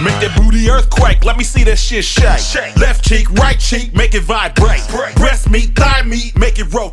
Make that booty earthquake, let me see that shit shake. Left cheek, right cheek, make it vibrate. Breast meat, thigh meat, make it rotate.